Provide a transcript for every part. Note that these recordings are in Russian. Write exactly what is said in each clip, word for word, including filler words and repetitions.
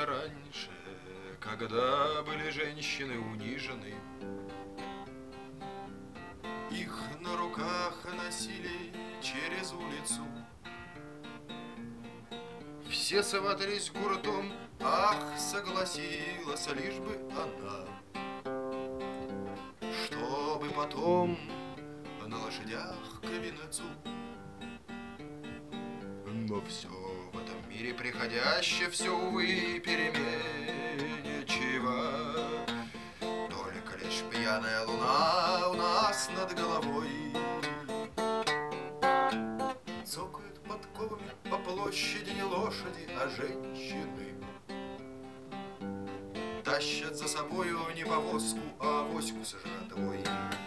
раньше, когда были женщины унижены. Их на руках носили через улицу. Все соватались гуртом, ах, согласилась лишь бы она, чтобы потом на лошадях к венцу. Но все в этом мире приходящее, все, увы, переменчиво. Только лишь пьяная луна у нас над головой цокают подковами по площади не лошади, а женщины. Тащат за собою не повозку, а авоську с жратвой.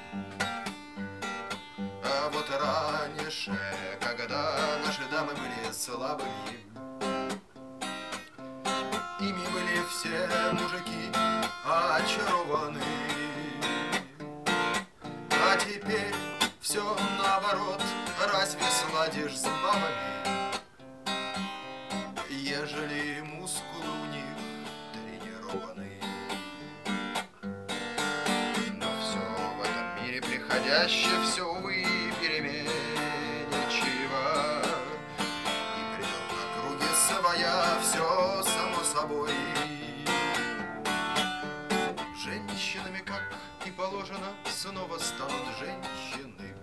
А вот раньше, когда наши дамы были слабыми, ими были все мужики очарованы. А теперь все наоборот, разве сладишь с бабами, ежели мускулы у них тренированы? Но все в этом мире приходящее, все, увы, переменчиво. И придет на круги своя, все само собой. Женщинами, как и положено, снова станут женщины.